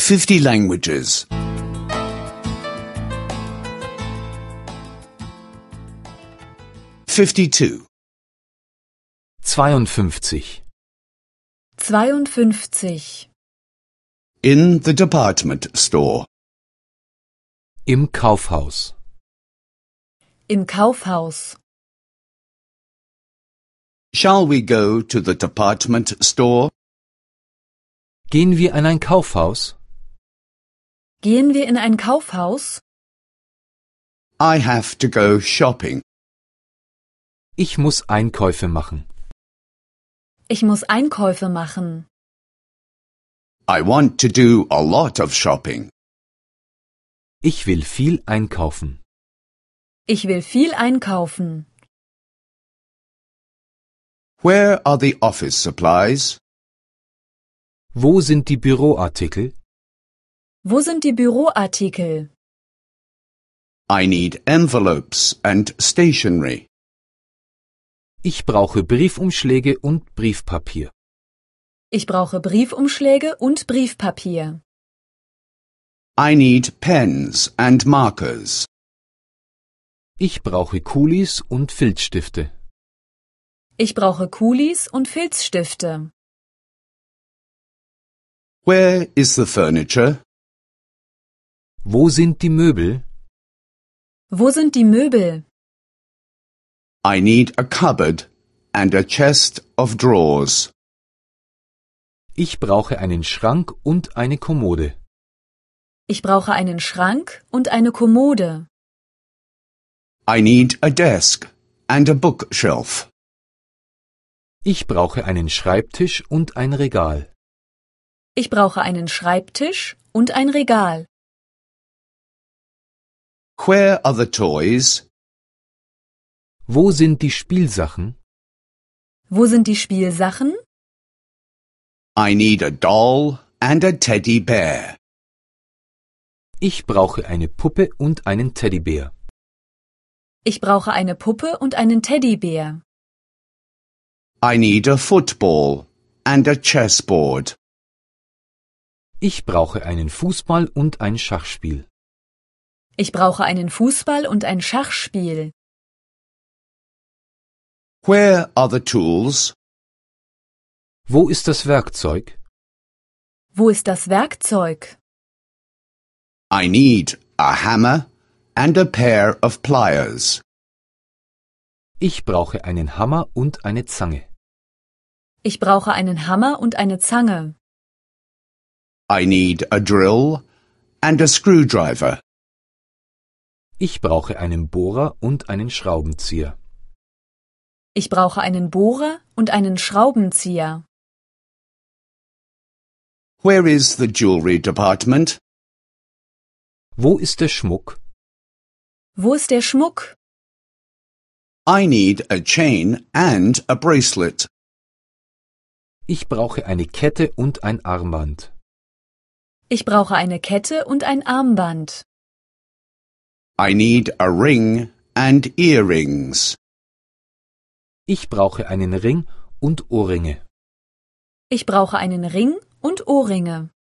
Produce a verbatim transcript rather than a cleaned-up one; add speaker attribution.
Speaker 1: fifty languages. fifty-two.
Speaker 2: zweiundfünfzig.
Speaker 3: zweiundfünfzig.
Speaker 1: In the department store.
Speaker 2: Im Kaufhaus.
Speaker 3: Im Kaufhaus.
Speaker 1: Shall we go to the department store?
Speaker 2: Gehen wir in ein Kaufhaus?
Speaker 3: Gehen wir in ein Kaufhaus?
Speaker 1: I have to go shopping.
Speaker 2: Ich muss Einkäufe machen.
Speaker 3: Ich muss Einkäufe machen.
Speaker 1: I want to do a lot of shopping.
Speaker 2: Ich will viel einkaufen.
Speaker 3: Ich will viel einkaufen.
Speaker 1: Where are the office supplies?
Speaker 2: Wo sind die Büroartikel?
Speaker 3: Wo sind die Büroartikel?
Speaker 1: I need envelopes and stationery.
Speaker 2: Ich brauche Briefumschläge und Briefpapier.
Speaker 3: Ich brauche Briefumschläge und Briefpapier.
Speaker 1: I need pens and markers.
Speaker 2: Ich brauche Kulis und Filzstifte.
Speaker 3: Ich brauche Kulis und Filzstifte.
Speaker 1: Where is the furniture?
Speaker 2: Wo sind die Möbel?
Speaker 3: Wo sind die Möbel?
Speaker 1: I need a cupboard and a chest of drawers.
Speaker 2: Ich brauche einen Schrank und eine Kommode.
Speaker 3: Ich brauche einen Schrank und eine Kommode.
Speaker 1: I need a desk and a bookshelf.
Speaker 2: Ich brauche einen Schreibtisch und ein Regal.
Speaker 3: Ich brauche einen Schreibtisch und ein Regal.
Speaker 1: Where are the toys?
Speaker 2: Wo sind die Spielsachen?
Speaker 3: Wo sind die Spielsachen?
Speaker 1: I need a doll and a teddy bear.
Speaker 2: Ich brauche eine Puppe und einen Teddybär.
Speaker 3: Ich brauche eine Puppe und einen Teddybär.
Speaker 1: I need a football and a chessboard.
Speaker 2: Ich brauche einen Fußball und ein Schachspiel.
Speaker 3: Ich brauche einen Fußball und ein Schachspiel.
Speaker 1: Where are the tools?
Speaker 2: Wo ist das Werkzeug?
Speaker 3: Wo ist das Werkzeug?
Speaker 1: I need a hammer and a pair of pliers.
Speaker 2: Ich brauche einen Hammer und eine Zange.
Speaker 3: Ich brauche einen Hammer und eine Zange.
Speaker 1: I need a drill and a screwdriver.
Speaker 2: Ich brauche einen Bohrer und einen Schraubenzieher.
Speaker 3: Ich brauche einen Bohrer und einen Schraubenzieher.
Speaker 1: Where is the jewelry department?
Speaker 2: Wo ist der Schmuck?
Speaker 3: Wo ist der Schmuck?
Speaker 1: I need a chain and a bracelet.
Speaker 2: Ich brauche eine Kette und ein Armband.
Speaker 3: Ich brauche eine Kette und ein Armband.
Speaker 1: I need a ring and earrings.
Speaker 2: Ich brauche einen Ring und Ohrringe.
Speaker 3: Ich brauche einen Ring und Ohrringe.